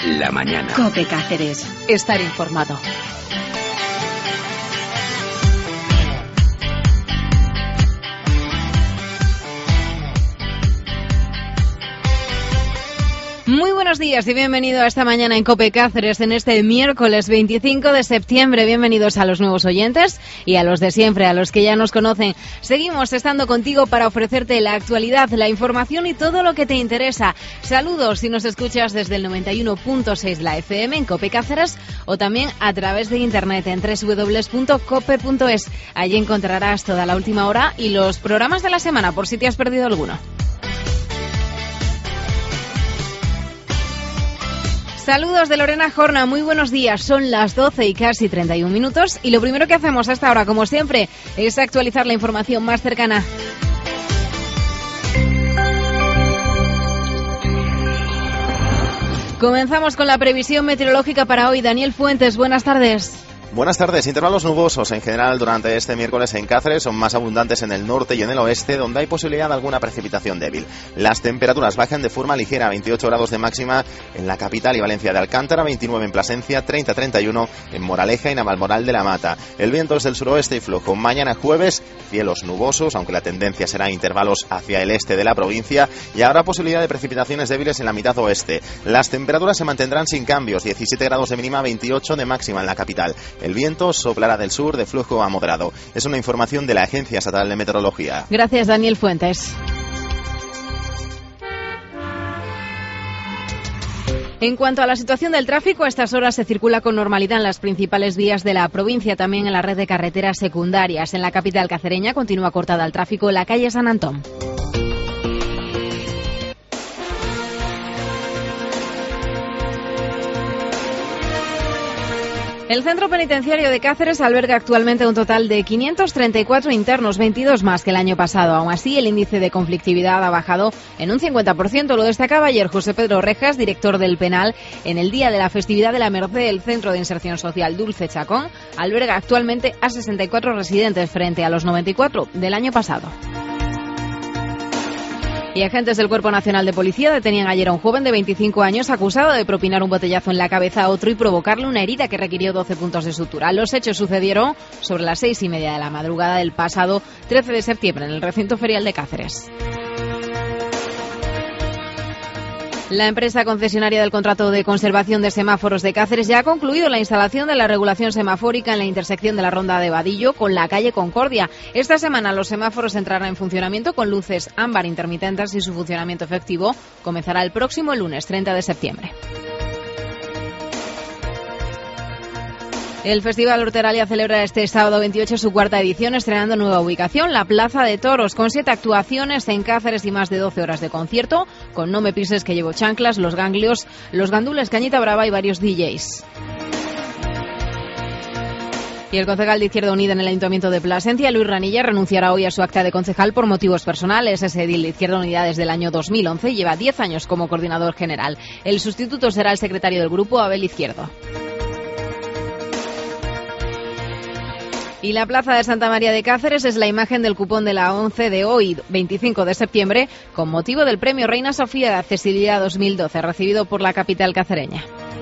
la mañana. COPE Cáceres. Estar informado. Muy buenos días y bienvenido a esta mañana en COPE Cáceres en este miércoles 25 de septiembre. Bienvenidos a los nuevos oyentes y a los de siempre, a los que ya nos conocen. Seguimos estando contigo para ofrecerte la actualidad, la información y todo lo que te interesa. Saludos si nos escuchas desde el 91.6 la FM en COPE Cáceres o también a través de internet en www.cope.es. Allí encontrarás toda la última hora y los programas de la semana por si te has perdido alguno. Saludos de Lorena Jorna, muy buenos días. Son las 12 y casi 31 minutos y lo primero que hacemos hasta ahora, como siempre, es actualizar la información más cercana. Comenzamos con la previsión meteorológica para hoy. Daniel Fuentes, buenas tardes. Buenas tardes. Intervalos nubosos en general durante este miércoles en Cáceres son más abundantes en el norte y en el oeste, donde hay posibilidad de alguna precipitación débil. Las temperaturas bajan de forma ligera, 28 grados de máxima en la capital y Valencia de Alcántara, 29 en Plasencia, 30-31 en Moraleja y Navalmoral de la Mata. El viento es del suroeste y flojo. Mañana jueves, cielos nubosos, aunque la tendencia será intervalos hacia el este de la provincia, y habrá posibilidad de precipitaciones débiles en la mitad oeste. Las temperaturas se mantendrán sin cambios, 17 grados de mínima, 28 de máxima en la capital. El viento soplará del sur de flojo a moderado. Es una información de la Agencia Estatal de Meteorología. Gracias, Daniel Fuentes. En cuanto a la situación del tráfico, a estas horas se circula con normalidad en las principales vías de la provincia, también en la red de carreteras secundarias. En la capital cacereña continúa cortada el tráfico en la calle San Antón. El centro penitenciario de Cáceres alberga actualmente un total de 534 internos, 22 más que el año pasado. Aún así, el índice de conflictividad ha bajado en un 50%. Lo destacaba ayer José Pedro Rejas, director del penal. En el día de la festividad de la Merced, el Centro de Inserción Social Dulce Chacón alberga actualmente a 64 residentes frente a los 94 del año pasado. Y agentes del Cuerpo Nacional de Policía detenían ayer a un joven de 25 años acusado de propinar un botellazo en la cabeza a otro y provocarle una herida que requirió 12 puntos de sutura. Los hechos sucedieron sobre las 6:30 de la madrugada del pasado 13 de septiembre en el recinto ferial de Cáceres. La empresa concesionaria del contrato de conservación de semáforos de Cáceres ya ha concluido la instalación de la regulación semafórica en la intersección de la Ronda de Vadillo con la calle Concordia. Esta semana los semáforos entrarán en funcionamiento con luces ámbar intermitentes y su funcionamiento efectivo comenzará el próximo lunes 30 de septiembre. El Festival Horteralia celebra este sábado 28 su cuarta edición, estrenando nueva ubicación, la Plaza de Toros, con 7 actuaciones en Cáceres y más de 12 horas de concierto, con No me pises que llevo chanclas, Los Ganglios, Los Gandules, Cañita Brava y varios DJs. Y el concejal de Izquierda Unida en el Ayuntamiento de Plasencia, Luis Ranilla, renunciará hoy a su acta de concejal por motivos personales. Es edil de Izquierda Unida desde el año 2011 y lleva 10 años como coordinador general. El sustituto será el secretario del grupo, Abel Izquierdo. Y la plaza de Santa María de Cáceres es la imagen del cupón de la ONCE de hoy, 25 de septiembre, con motivo del Premio Reina Sofía de Accesibilidad 2012, recibido por la capital cacereña.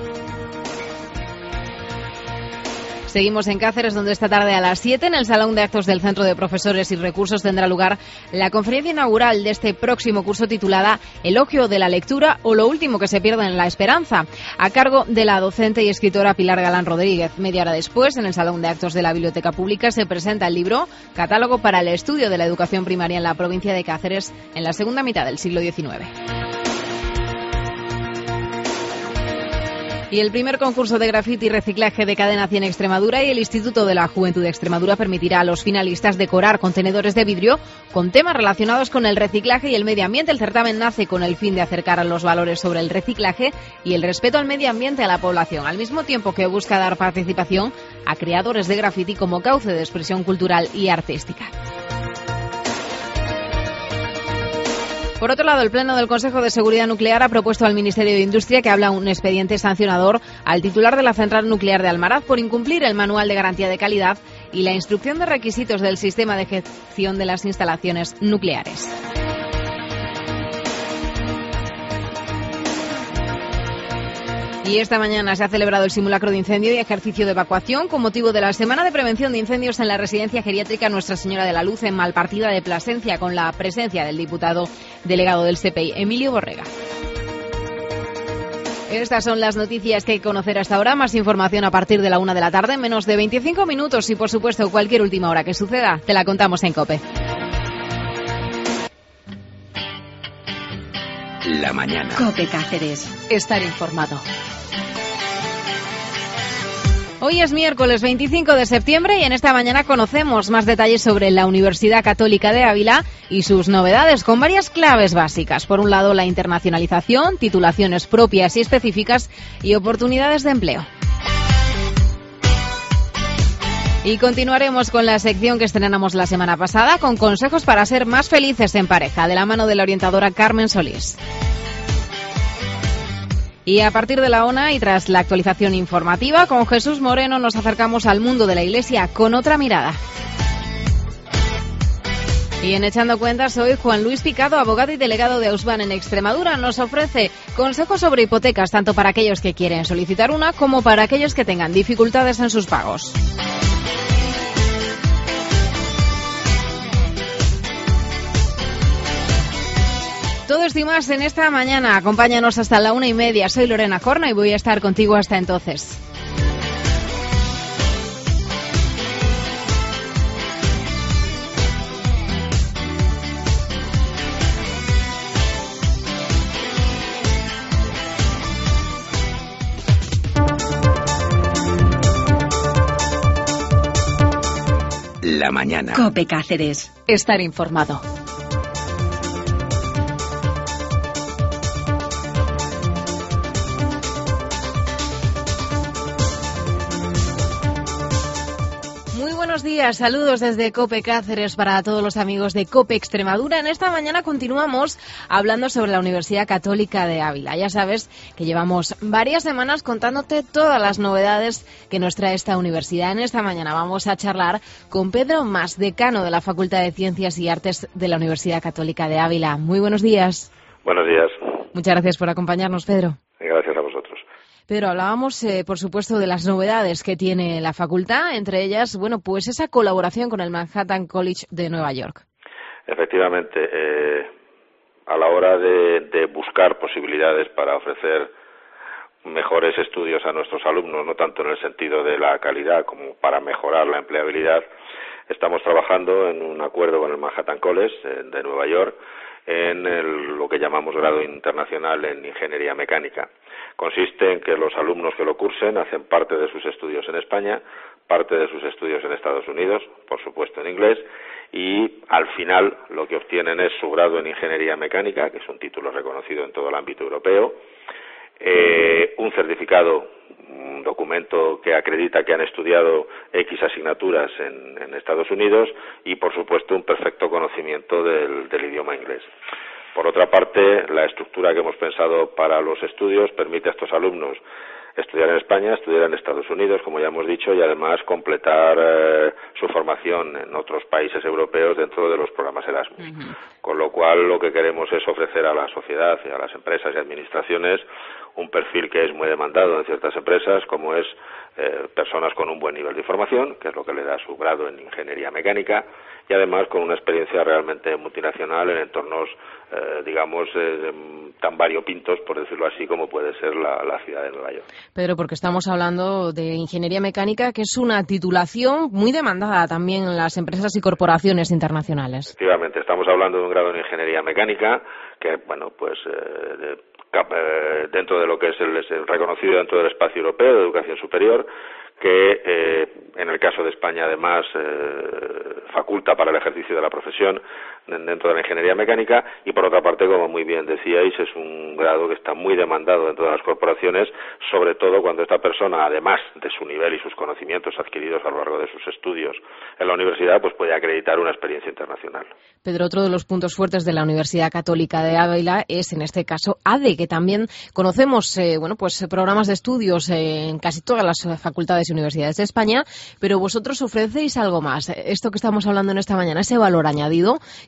Seguimos en Cáceres, donde esta tarde a las 7 en el Salón de Actos del Centro de Profesores y Recursos tendrá lugar la conferencia inaugural de este próximo curso titulada Elogio de la lectura o lo último que se pierde en la esperanza, a cargo de la docente y escritora Pilar Galán Rodríguez. Media hora después, en el Salón de Actos de la Biblioteca Pública, se presenta el libro Catálogo para el estudio de la educación primaria en la provincia de Cáceres en la segunda mitad del siglo XIX. Y el primer concurso de grafiti y reciclaje de Cadena 100 Extremadura y el Instituto de la Juventud de Extremadura permitirá a los finalistas decorar contenedores de vidrio con temas relacionados con el reciclaje y el medio ambiente. El certamen nace con el fin de acercar a los valores sobre el reciclaje y el respeto al medio ambiente a la población, al mismo tiempo que busca dar participación a creadores de grafiti como cauce de expresión cultural y artística. Por otro lado, el Pleno del Consejo de Seguridad Nuclear ha propuesto al Ministerio de Industria que abra un expediente sancionador al titular de la central nuclear de Almaraz por incumplir el Manual de Garantía de Calidad y la instrucción de requisitos del sistema de gestión de las instalaciones nucleares. Y esta mañana se ha celebrado el simulacro de incendio y ejercicio de evacuación con motivo de la Semana de Prevención de Incendios en la residencia geriátrica Nuestra Señora de la Luz en Malpartida de Plasencia, con la presencia del diputado delegado del CPI, Emilio Borrega. Estas son las noticias que hay que conocer hasta ahora. Más información a partir de la 1 de la tarde, en menos de 25 minutos. Y, por supuesto, cualquier última hora que suceda, te la contamos en COPE. La mañana. COPE Cáceres. Estar informado. Hoy es miércoles 25 de septiembre y en esta mañana conocemos más detalles sobre la Universidad Católica de Ávila y sus novedades con varias claves básicas. Por un lado, la internacionalización, titulaciones propias y específicas y oportunidades de empleo. Y continuaremos con la sección que estrenamos la semana pasada con consejos para ser más felices en pareja, de la mano de la orientadora Carmen Solís. Y a partir de la 1 y tras la actualización informativa, con Jesús Moreno nos acercamos al mundo de la Iglesia con otra mirada. Y en Echando Cuentas, hoy Juan Luis Picado, abogado y delegado de Ausban en Extremadura, nos ofrece consejos sobre hipotecas, tanto para aquellos que quieren solicitar una como para aquellos que tengan dificultades en sus pagos. Todo esto y más en esta mañana. Acompáñanos hasta la 1:30. Soy Lorena Corno y voy a estar contigo hasta entonces. La mañana. COPE Cáceres. Estar informado. Buenos días, saludos desde COPE Cáceres para todos los amigos de COPE Extremadura. En esta mañana continuamos hablando sobre la Universidad Católica de Ávila. Ya sabes que llevamos varias semanas contándote todas las novedades que nos trae esta universidad. En esta mañana vamos a charlar con Pedro Mas, decano de la Facultad de Ciencias y Artes de la Universidad Católica de Ávila. Muy buenos días. Buenos días. Muchas gracias por acompañarnos, Pedro. Gracias a vosotros. Pedro, hablábamos, por supuesto, de las novedades que tiene la facultad, entre ellas, bueno, pues esa colaboración con el Manhattan College de Nueva York. Efectivamente, a la hora de buscar posibilidades para ofrecer mejores estudios a nuestros alumnos, no tanto en el sentido de la calidad como para mejorar la empleabilidad, estamos trabajando en un acuerdo con el Manhattan College de Nueva York en lo que llamamos grado internacional en ingeniería mecánica. Consiste en que los alumnos que lo cursen hacen parte de sus estudios en España, parte de sus estudios en Estados Unidos, por supuesto en inglés, y al final lo que obtienen es su grado en ingeniería mecánica, que es un título reconocido en todo el ámbito europeo, un certificado, un documento que acredita que han estudiado X asignaturas en Estados Unidos y, por supuesto, un perfecto conocimiento del idioma inglés. Por otra parte, la estructura que hemos pensado para los estudios permite a estos alumnos estudiar en España, estudiar en Estados Unidos, como ya hemos dicho, y además completar su formación en otros países europeos dentro de los programas Erasmus. Uh-huh. Con lo cual, lo que queremos es ofrecer a la sociedad y a las empresas y administraciones un perfil que es muy demandado en ciertas empresas, como es personas con un buen nivel de información, que es lo que le da su grado en ingeniería mecánica, y además con una experiencia realmente multinacional en entornos, tan variopintos, por decirlo así, como puede ser la ciudad de Nueva York. Pedro, porque estamos hablando de ingeniería mecánica, que es una titulación muy demandada también en las empresas y corporaciones internacionales. Efectivamente, estamos hablando de un grado en ingeniería mecánica que, dentro de lo que es el reconocido dentro del espacio europeo de educación superior, que en el caso de España además faculta para el ejercicio de la profesión dentro de la ingeniería mecánica, y por otra parte, como muy bien decíais, es un grado que está muy demandado dentro de las corporaciones, sobre todo cuando esta persona, además de su nivel y sus conocimientos adquiridos a lo largo de sus estudios en la universidad, pues puede acreditar una experiencia internacional. Pedro, otro de los puntos fuertes de la Universidad Católica de Ávila es, en este caso, ADE, que también conocemos, programas de estudios en casi todas las facultades y universidades de España, pero vosotros ofrecéis algo más. Esto que estamos hablando en esta mañana, ese valor añadido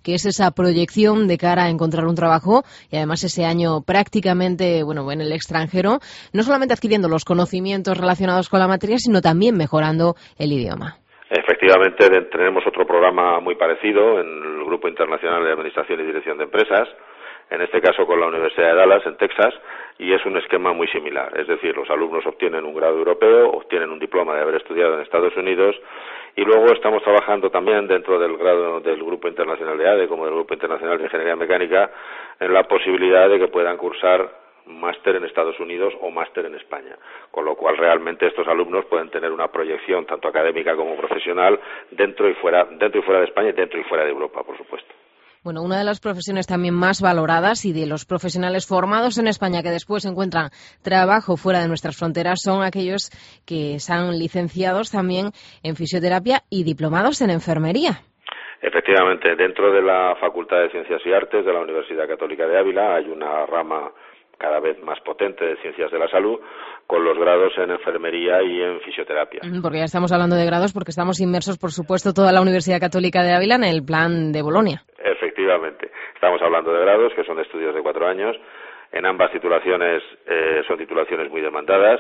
que es esa proyección de cara a encontrar un trabajo y además ese año prácticamente, en el extranjero, no solamente adquiriendo los conocimientos relacionados con la materia, sino también mejorando el idioma. Efectivamente, tenemos otro programa muy parecido en el Grupo Internacional de Administración y Dirección de Empresas, en este caso con la Universidad de Dallas, en Texas, y es un esquema muy similar. Es decir, los alumnos obtienen un grado europeo, obtienen un diploma de haber estudiado en Estados Unidos, y luego estamos trabajando también dentro del grado del Grupo Internacional de ADE, como del Grupo Internacional de Ingeniería Mecánica, en la posibilidad de que puedan cursar máster en Estados Unidos o máster en España, con lo cual realmente estos alumnos pueden tener una proyección tanto académica como profesional dentro y fuera de España y dentro y fuera de Europa, por supuesto. Bueno, una de las profesiones también más valoradas y de los profesionales formados en España que después encuentran trabajo fuera de nuestras fronteras son aquellos que están licenciados también en fisioterapia y diplomados en enfermería. Efectivamente, dentro de la Facultad de Ciencias y Artes de la Universidad Católica de Ávila hay una rama cada vez más potente de Ciencias de la Salud, con los grados en enfermería y en fisioterapia. Porque ya estamos hablando de grados, porque estamos inmersos, por supuesto, toda la Universidad Católica de Ávila en el plan de Bolonia. Efectivamente. Estamos hablando de grados, que son estudios de 4 años. En ambas titulaciones son titulaciones muy demandadas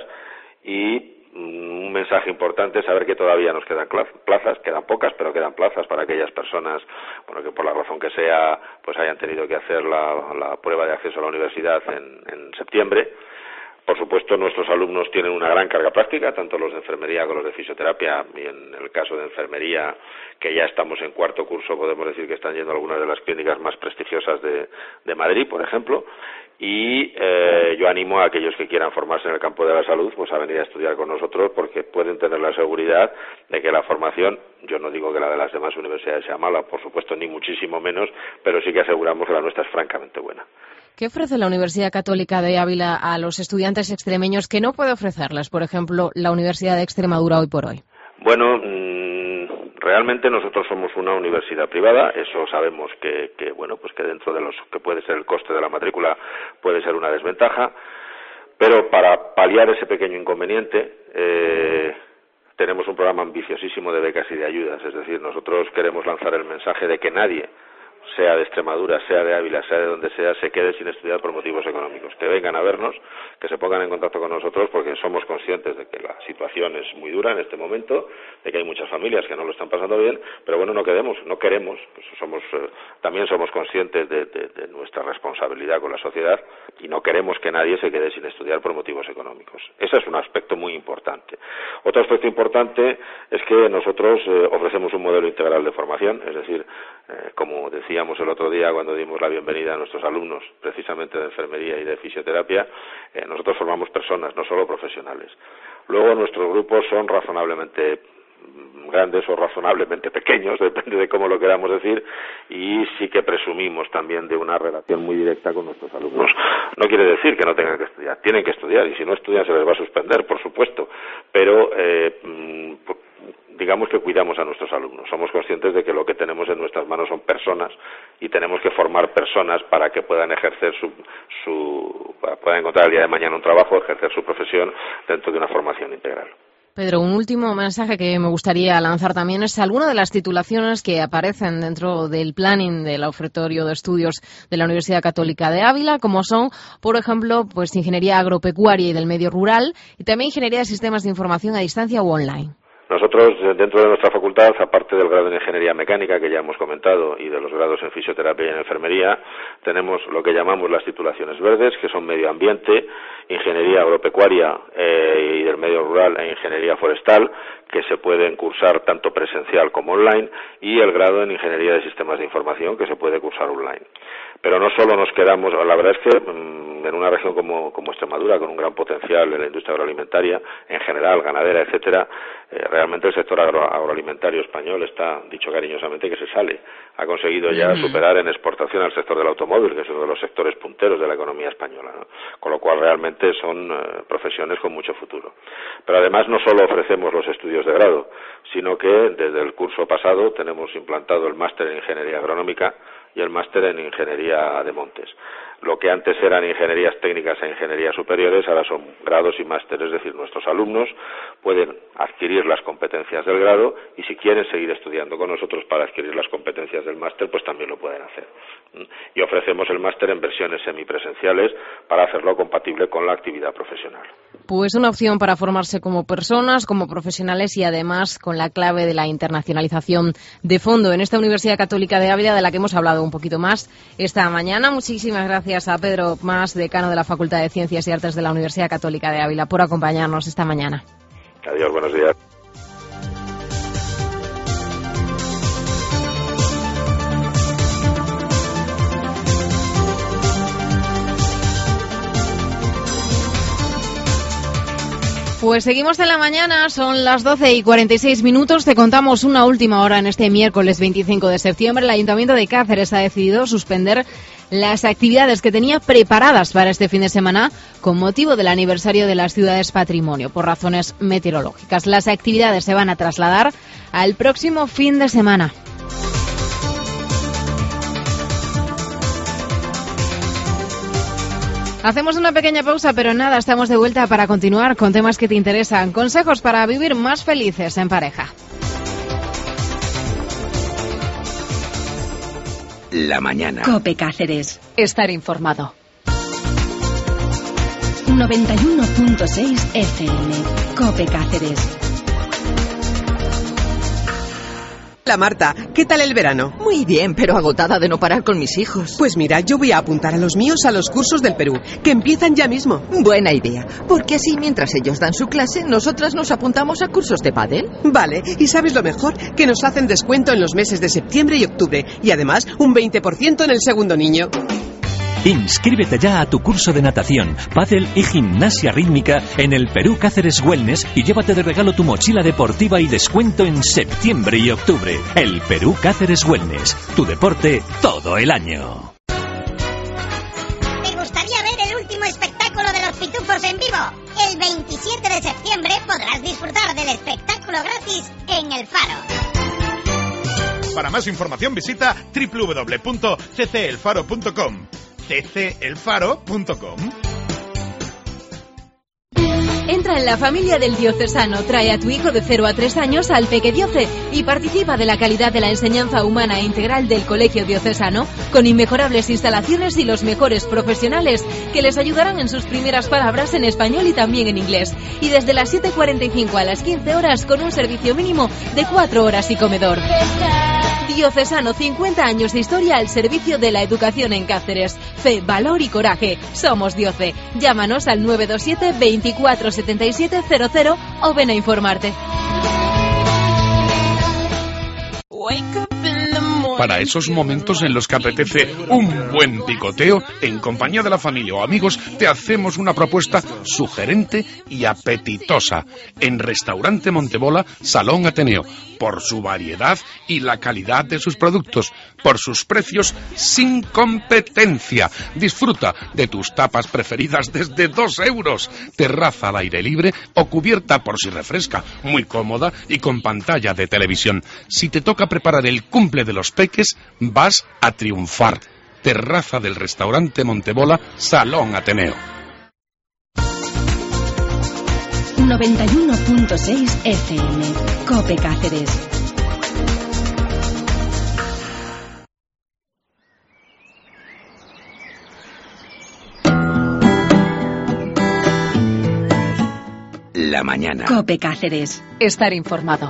y un mensaje importante es saber que todavía nos quedan plazas, quedan pocas, pero quedan plazas para aquellas personas, que por la razón que sea, pues hayan tenido que hacer la prueba de acceso a la universidad en septiembre. Por supuesto, nuestros alumnos tienen una gran carga práctica, tanto los de enfermería como los de fisioterapia, y en el caso de enfermería, que ya estamos en 4º curso, podemos decir que están yendo a algunas de las clínicas más prestigiosas de Madrid, por ejemplo, y yo animo a aquellos que quieran formarse en el campo de la salud, pues a venir a estudiar con nosotros, porque pueden tener la seguridad de que la formación, yo no digo que la de las demás universidades sea mala, por supuesto, ni muchísimo menos, pero sí que aseguramos que la nuestra es francamente buena. ¿Qué ofrece la Universidad Católica de Ávila a los estudiantes extremeños que no puede ofrecerles, por ejemplo, la Universidad de Extremadura hoy por hoy? Bueno, realmente nosotros somos una universidad privada, eso sabemos que dentro de los que puede ser el coste de la matrícula puede ser una desventaja, pero para paliar ese pequeño inconveniente tenemos un programa ambiciosísimo de becas y de ayudas, es decir, nosotros queremos lanzar el mensaje de que nadie, sea de Extremadura, sea de Ávila, sea de donde sea, se quede sin estudiar por motivos económicos. Que vengan a vernos, que se pongan en contacto con nosotros, porque somos conscientes de que la situación es muy dura en este momento, de que hay muchas familias que no lo están pasando bien, pero bueno, no queremos, pues también somos conscientes de nuestra responsabilidad con la sociedad y no queremos que nadie se quede sin estudiar por motivos económicos. Ese es un aspecto muy importante. Otro aspecto importante es que nosotros ofrecemos un modelo integral de formación, es decir, como decíamos el otro día cuando dimos la bienvenida a nuestros alumnos, precisamente de enfermería y de fisioterapia, nosotros formamos personas, no solo profesionales. Luego nuestros grupos son razonablemente grandes o razonablemente pequeños, depende de cómo lo queramos decir, y sí que presumimos también de una relación muy directa con nuestros alumnos. No quiere decir que no tengan que estudiar, tienen que estudiar, y si no estudian se les va a suspender, por supuesto, pero digamos que cuidamos a nuestros alumnos. Somos conscientes de que lo que tenemos en nuestras manos son personas y tenemos que formar personas para que puedan ejercer puedan encontrar el día de mañana un trabajo, ejercer su profesión dentro de una formación integral. Pedro, un último mensaje que me gustaría lanzar también es alguna de las titulaciones que aparecen dentro del planning del ofertorio de estudios de la Universidad Católica de Ávila, como son, por ejemplo, pues Ingeniería Agropecuaria y del Medio Rural y también Ingeniería de Sistemas de Información a distancia o online. Nosotros, dentro de nuestra facultad, aparte del grado en Ingeniería Mecánica, que ya hemos comentado, y de los grados en Fisioterapia y en Enfermería, tenemos lo que llamamos las titulaciones verdes, que son Medio Ambiente, Ingeniería Agropecuaria y del Medio Rural e Ingeniería Forestal, que se pueden cursar tanto presencial como online, y el grado en Ingeniería de Sistemas de Información, que se puede cursar online. Pero no solo nos quedamos, la verdad es que en una región como Extremadura, con un gran potencial en la industria agroalimentaria, en general, ganadera, etcétera, realmente el sector agroalimentario español está, dicho cariñosamente, que se sale. Ha conseguido ya superar en exportación al sector del automóvil, que es uno de los sectores punteros de la economía española, ¿no? Con lo cual realmente son profesiones con mucho futuro. Pero además no solo ofrecemos los estudios de grado, sino que desde el curso pasado tenemos implantado el máster en Ingeniería Agronómica y el máster en Ingeniería de Montes. lo que antes eran ingenierías técnicas e ingenierías superiores, ahora son grados y másteres, es decir, nuestros alumnos pueden adquirir las competencias del grado y si quieren seguir estudiando con nosotros para adquirir las competencias del máster, pues también lo pueden hacer. Y ofrecemos el máster en versiones semipresenciales para hacerlo compatible con la actividad profesional. Pues una opción para formarse como personas, como profesionales y además con la clave de la internacionalización de fondo en esta Universidad Católica de Ávila, de la que hemos hablado un poquito más esta mañana. Muchísimas gracias a Pedro Mas, decano de la Facultad de Ciencias y Artes de la Universidad Católica de Ávila, por acompañarnos esta mañana. Adiós, buenos días. Pues seguimos en la mañana, son las 12:46. Te contamos una última hora en este miércoles 25 de septiembre. El Ayuntamiento de Cáceres ha decidido suspender las actividades que tenía preparadas para este fin de semana con motivo del aniversario de las ciudades patrimonio por razones meteorológicas. Las actividades se van a trasladar al próximo fin de semana. Hacemos una pequeña pausa, pero nada, estamos de vuelta para continuar con temas que te interesan. Consejos para vivir más felices en pareja. La mañana. COPE Cáceres. Estar informado. 91.6 FM. COPE Cáceres. Hola Marta, ¿qué tal el verano? Muy bien, pero agotada de no parar con mis hijos. Pues mira, yo voy a apuntar a los míos a los cursos del Perú, que empiezan ya mismo. Buena idea, porque así mientras ellos dan su clase, nosotras nos apuntamos a cursos de pádel. Vale, y ¿sabes lo mejor? Que nos hacen descuento en los meses de septiembre y octubre, y además un 20% en el segundo niño. Inscríbete ya a tu curso de natación, pádel y gimnasia rítmica en el Perú Cáceres Wellness y llévate de regalo tu mochila deportiva y descuento en septiembre y octubre. El Perú Cáceres Wellness, tu deporte todo el año. ¿Te gustaría ver el último espectáculo de los Pitufos en vivo? El 27 de septiembre podrás disfrutar del espectáculo gratis en El Faro. Para más información visita www.ccelfaro.com. ccelfaro.com. Entra en la familia del diocesano, trae a tu hijo de 0 a 3 años al Pequedioce y participa de la calidad de la enseñanza humana e integral del Colegio Diocesano, con inmejorables instalaciones y los mejores profesionales que les ayudarán en sus primeras palabras en español y también en inglés. Y desde las 7:45 a las 15 horas con un servicio mínimo de 4 horas y comedor. Diocesano, 50 años de historia al servicio de la educación en Cáceres. Fe, valor y coraje. Somos Dioce. Llámanos al 927 24 77 00 o ven a informarte. Para esos momentos en los que apetece un buen picoteo, en compañía de la familia o amigos, te hacemos una propuesta sugerente y apetitosa. En Restaurante Montebola, Salón Ateneo, por su variedad y la calidad de sus productos, por sus precios sin competencia. Disfruta de tus tapas preferidas desde 2 euros. Terraza al aire libre o cubierta por si refresca, muy cómoda y con pantalla de televisión. Si te toca preparar el cumple de los peques, vas a triunfar. Terraza del Restaurante Montebola, Salón Ateneo. 91.6 FM. COPE Cáceres. La mañana. COPE Cáceres. Estar informado.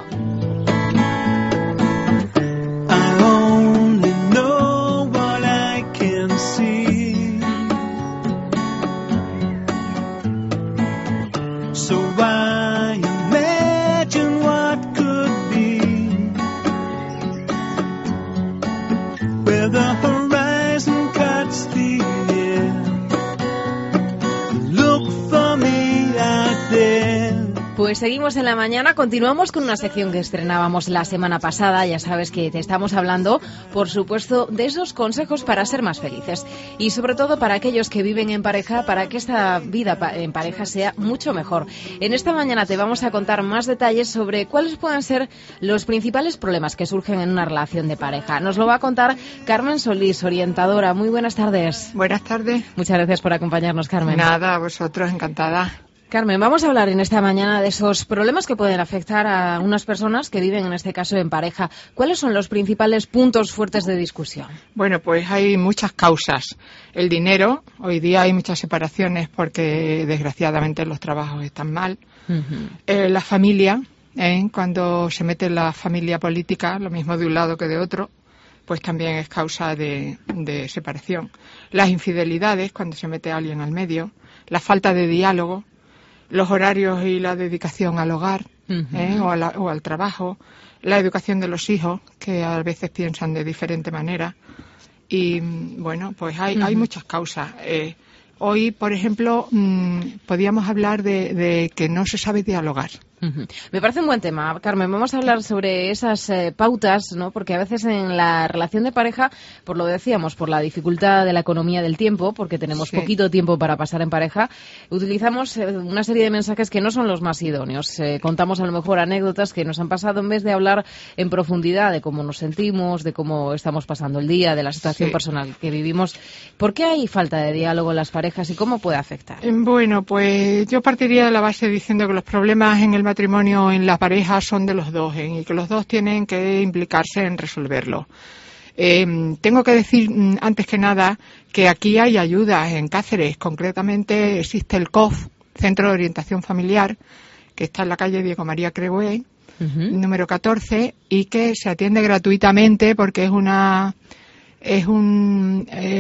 Pues seguimos en la mañana, continuamos con una sección que estrenábamos la semana pasada. Ya sabes que te estamos hablando, por supuesto, de esos consejos para ser más felices y sobre todo para aquellos que viven en pareja, para que esta vida en pareja sea mucho mejor. En esta mañana te vamos a contar más detalles sobre cuáles pueden ser los principales problemas que surgen en una relación de pareja. Nos lo va a contar Carmen Solís, orientadora. Muy buenas tardes. Buenas tardes. Muchas gracias por acompañarnos, Carmen. Nada, a vosotros, encantada. Carmen, vamos a hablar en esta mañana de esos problemas que pueden afectar a unas personas que viven, en este caso, en pareja. ¿Cuáles son los principales puntos fuertes de discusión? Bueno, pues hay muchas causas. El dinero, hoy día hay muchas separaciones porque desgraciadamente los trabajos están mal. La familia, cuando se mete la familia política, lo mismo de un lado que de otro, pues también es causa de separación. Las infidelidades, cuando se mete a alguien al medio. La falta de diálogo. Los horarios y la dedicación al hogar o al trabajo, la educación de los hijos, que a veces piensan de diferente manera. Y bueno, pues hay muchas causas. Hoy, por ejemplo, podíamos hablar de que no se sabe dialogar. Me parece un buen tema, Carmen. Vamos a hablar sobre esas pautas, ¿no? Porque a veces en la relación de pareja, por lo decíamos, por la dificultad de la economía del tiempo, porque tenemos poquito tiempo para pasar en pareja, utilizamos una serie de mensajes que no son los más idóneos. Contamos a lo mejor anécdotas que nos han pasado en vez de hablar en profundidad de cómo nos sentimos, de cómo estamos pasando el día, de la situación personal que vivimos. ¿Por qué hay falta de diálogo en las parejas y cómo puede afectar? Bueno, pues yo partiría de la base diciendo que los problemas en el matrimonio, en la pareja, son de los dos y que los dos tienen que implicarse en resolverlo. Tengo que decir, antes que nada, que aquí hay ayudas en Cáceres. Concretamente existe el COF, Centro de Orientación Familiar, que está en la calle Diego María Crehué, número 14, y que se atiende gratuitamente porque es un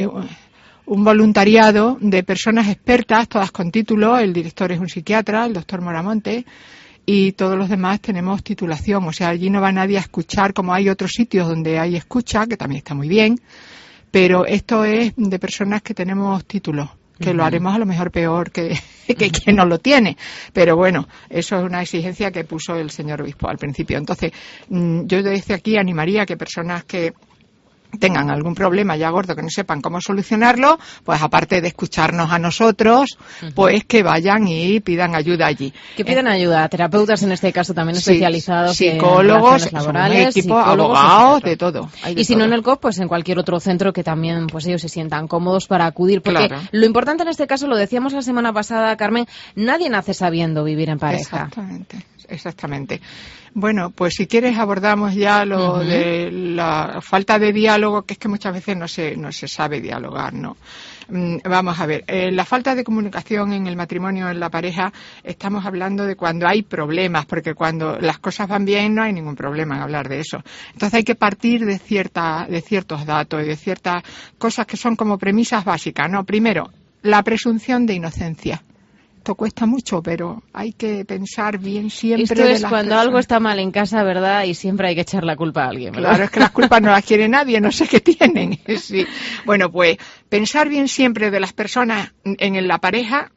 voluntariado de personas expertas, todas con título. El director es un psiquiatra, el doctor Moramonte, y todos los demás tenemos titulación. O sea, allí no va nadie a escuchar, como hay otros sitios donde hay escucha, que también está muy bien, pero esto es de personas que tenemos títulos, que lo haremos a lo mejor peor que quien no lo tiene. Pero bueno, eso es una exigencia que puso el señor obispo al principio. Entonces, yo desde aquí animaría a que personas que tengan algún problema ya gordo, que no sepan cómo solucionarlo, pues aparte de escucharnos a nosotros, pues que vayan y pidan ayuda allí. Que pidan ayuda, terapeutas en este caso también especializados, psicólogos, en laborales, equipo, abogados, de todo. Y si no en el COP, pues en cualquier otro centro que también pues ellos se sientan cómodos para acudir. Porque lo importante en este caso, lo decíamos la semana pasada, Carmen, nadie nace sabiendo vivir en pareja. Exactamente. Bueno, pues si quieres abordamos ya lo de la falta de diálogo, que es que muchas veces no se sabe dialogar, ¿no? Vamos a ver, la falta de comunicación en el matrimonio, en la pareja, estamos hablando de cuando hay problemas, porque cuando las cosas van bien no hay ningún problema en hablar de eso. Entonces hay que partir de ciertos datos y de ciertas cosas que son como premisas básicas, ¿no? Primero, la presunción de inocencia. Esto cuesta mucho, pero hay que pensar bien siempre. Esto es cuando algo está mal en casa, ¿verdad? Y siempre hay que echar la culpa a alguien, ¿verdad? Claro, es que las culpas no las quiere nadie, no sé qué tienen. Sí. Bueno, pues pensar bien siempre de las personas en la pareja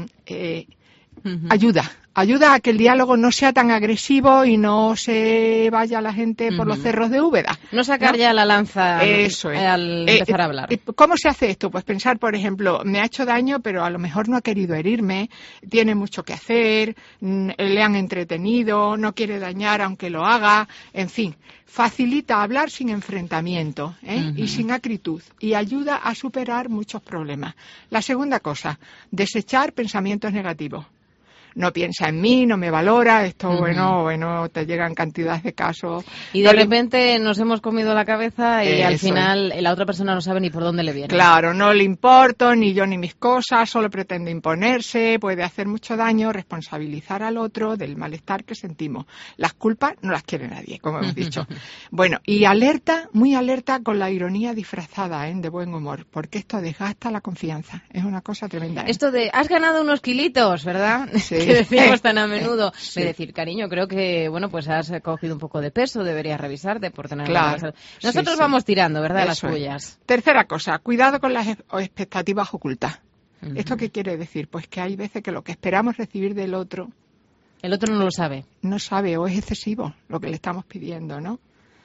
ayuda a que el diálogo no sea tan agresivo y no se vaya la gente por los cerros de Úbeda. No sacar ya la lanza al empezar a hablar. ¿Cómo se hace esto? Pues pensar, por ejemplo, me ha hecho daño, pero a lo mejor no ha querido herirme, tiene mucho que hacer, le han entretenido, no quiere dañar aunque lo haga, en fin. Facilita hablar sin enfrentamiento y sin acritud y ayuda a superar muchos problemas. La segunda cosa, desechar pensamientos negativos. No piensa en mí, no me valora, esto bueno, te llegan cantidades de casos. Y de repente nos hemos comido la cabeza y al final la otra persona no sabe ni por dónde le viene. Claro, no le importo, ni yo ni mis cosas, solo pretende imponerse, puede hacer mucho daño, responsabilizar al otro del malestar que sentimos. Las culpas no las quiere nadie, como hemos dicho. Bueno, y muy alerta con la ironía disfrazada, de buen humor, porque esto desgasta la confianza, es una cosa tremenda. Esto de, has ganado unos kilitos, ¿verdad? Sí. Que decimos tan a menudo. De decir, cariño, creo que, bueno, pues has cogido un poco de peso, deberías revisarte por tener... Claro. Nosotros vamos tirando, ¿verdad? Las pullas. Tercera cosa, cuidado con las expectativas ocultas. ¿Esto qué quiere decir? Pues que hay veces que lo que esperamos recibir del otro El otro no lo sabe. No sabe o es excesivo lo que le estamos pidiendo, ¿no?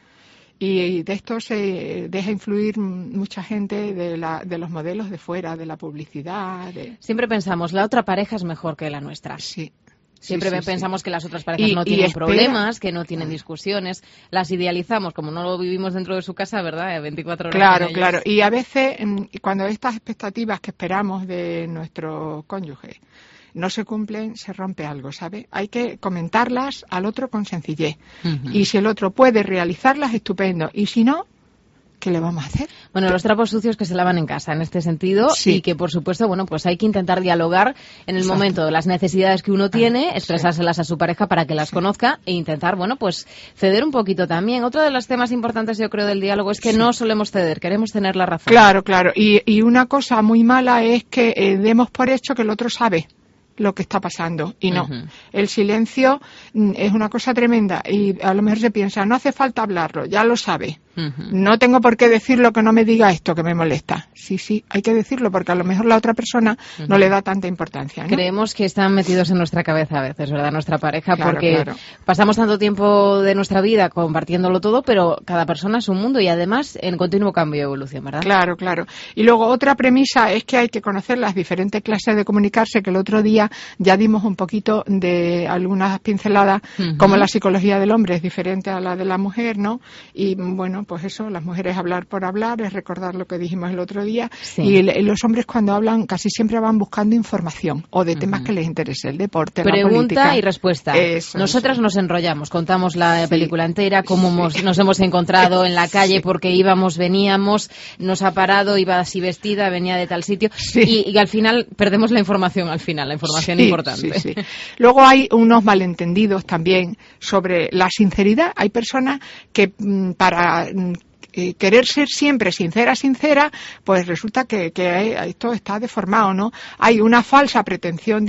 Y de esto se deja influir mucha gente de los modelos de fuera, de la publicidad. Siempre pensamos, la otra pareja es mejor que la nuestra. Sí. Siempre pensamos que las otras parejas no tienen problemas, que no tienen discusiones. Las idealizamos, como no lo vivimos dentro de su casa, ¿verdad? 24 horas. Claro. Y a veces, cuando estas expectativas que esperamos de nuestro cónyuge no se cumplen, se rompe algo, ¿sabe? Hay que comentarlas al otro con sencillez. Uh-huh. Y si el otro puede realizarlas, estupendo. Y si no, ¿qué le vamos a hacer? Bueno, los trapos sucios que se lavan en casa, en este sentido, y que, por supuesto, bueno, pues hay que intentar dialogar en el momento de las necesidades que uno tiene, expresárselas a su pareja para que las conozca e intentar, bueno, pues ceder un poquito también. Otro de los temas importantes, yo creo, del diálogo es que no solemos ceder, queremos tener la razón. Claro. Y una cosa muy mala es que demos por hecho que el otro sabe lo que está pasando, y no. Uh-huh. El silencio es una cosa tremenda, y a lo mejor se piensa, no hace falta hablarlo, ya lo sabe. Uh-huh. No tengo por qué decirlo, que no me diga esto que me molesta. Sí, hay que decirlo, porque a lo mejor la otra persona no le da tanta importancia, ¿no? Creemos que están metidos en nuestra cabeza a veces, ¿verdad? Nuestra pareja, porque pasamos tanto tiempo de nuestra vida compartiéndolo todo, pero cada persona es un mundo y además en continuo cambio y evolución, ¿verdad? Claro. Y luego otra premisa es que hay que conocer las diferentes clases de comunicarse, que el otro día ya dimos un poquito de algunas pinceladas, como la psicología del hombre es diferente a la de la mujer, ¿no? Y bueno, pues eso, las mujeres hablar por hablar, es recordar lo que dijimos el otro día, y los hombres cuando hablan casi siempre van buscando información o de temas que les interese, el deporte, la política. Pregunta y respuesta. Nosotras nos enrollamos, contamos la película entera, cómo nos hemos encontrado en la calle porque íbamos, veníamos, nos ha parado, iba así vestida, venía de tal sitio, y al final perdemos la información, la información importante. Sí. Luego hay unos malentendidos también sobre la sinceridad. Hay personas que para querer ser siempre sincera, pues resulta que esto está deformado, ¿no? Hay una falsa pretensión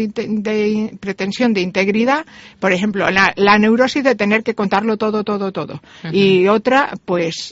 de integridad, por ejemplo, la neurosis de tener que contarlo todo. Uh-huh. Y otra, pues,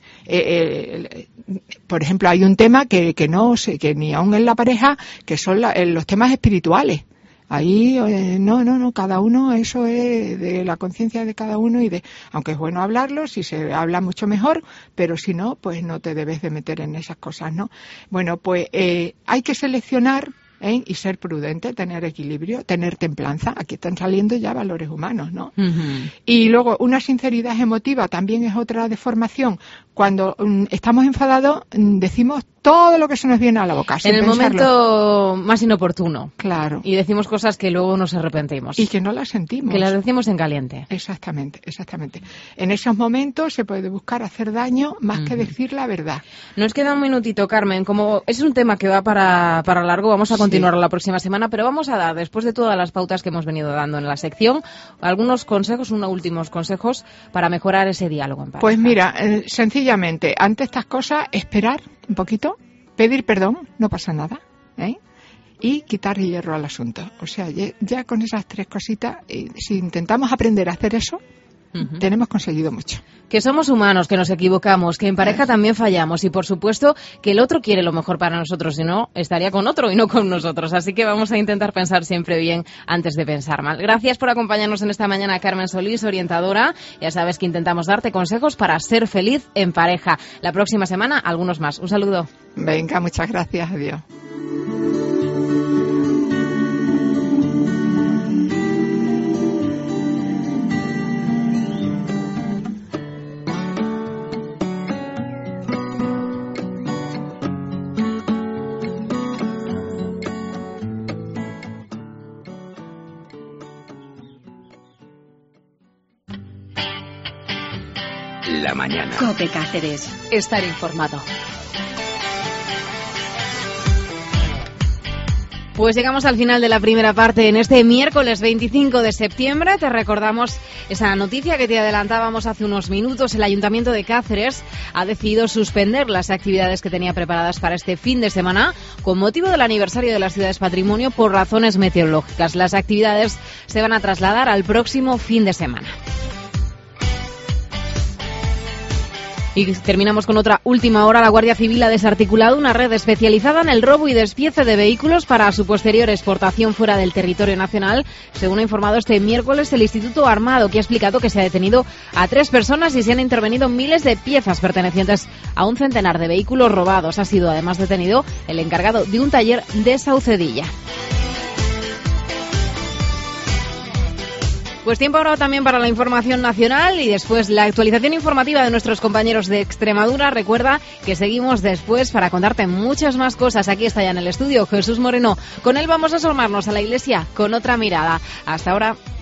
por ejemplo, hay un tema que no sé, que ni aún en la pareja, que son los temas espirituales. Ahí no, cada uno, eso es de la conciencia de cada uno, y aunque es bueno hablarlo, si se habla mucho mejor, pero si no, pues no te debes de meter en esas cosas, ¿no? Bueno, pues hay que seleccionar y ser prudente, tener equilibrio, tener templanza. Aquí están saliendo ya valores humanos, ¿no? Uh-huh. Y luego una sinceridad emotiva también es otra deformación. Cuando estamos enfadados, decimos todo lo que se nos viene a la boca. En el momento más inoportuno. Claro. Y decimos cosas que luego nos arrepentimos. Y que no las sentimos. Que las decimos en caliente. Exactamente. En esos momentos se puede buscar hacer daño más que decir la verdad. Nos queda un minutito, Carmen. Como es un tema que va para largo, vamos a continuar la próxima semana, pero vamos a dar, después de todas las pautas que hemos venido dando en la sección, algunos consejos, unos últimos consejos para mejorar ese diálogo en pareja. Pues mira, sencillamente, ante estas cosas, esperar un poquito, pedir perdón, no pasa nada, y quitar hierro al asunto. O sea, ya con esas tres cositas, si intentamos aprender a hacer eso, tenemos conseguido mucho. Que somos humanos, que nos equivocamos, que en pareja también fallamos, y por supuesto que el otro quiere lo mejor para nosotros, si no, estaría con otro y no con nosotros. Así que vamos a intentar pensar siempre bien antes de pensar mal. Gracias por acompañarnos en esta mañana, Carmen Solís, orientadora. Ya sabes que intentamos darte consejos para ser feliz en pareja. La próxima semana, algunos más. Un saludo. Venga, muchas gracias. Adiós. La mañana. COPE Cáceres. Estar informado. Pues llegamos al final de la primera parte en este miércoles 25 de septiembre. Te recordamos esa noticia que te adelantábamos hace unos minutos. El Ayuntamiento de Cáceres ha decidido suspender las actividades que tenía preparadas para este fin de semana con motivo del aniversario de las ciudades patrimonio por razones meteorológicas. Las actividades se van a trasladar al próximo fin de semana. Y terminamos con otra última hora. La Guardia Civil ha desarticulado una red especializada en el robo y despiece de vehículos para su posterior exportación fuera del territorio nacional, según ha informado este miércoles el Instituto Armado, que ha explicado que se ha detenido a 3 personas y se han intervenido miles de piezas pertenecientes a un centenar de vehículos robados. Ha sido además detenido el encargado de un taller de Saucedilla. Pues tiempo ahora también para la información nacional y después la actualización informativa de nuestros compañeros de Extremadura. Recuerda que seguimos después para contarte muchas más cosas. Aquí está ya en el estudio Jesús Moreno. Con él vamos a asomarnos a la iglesia con otra mirada. Hasta ahora.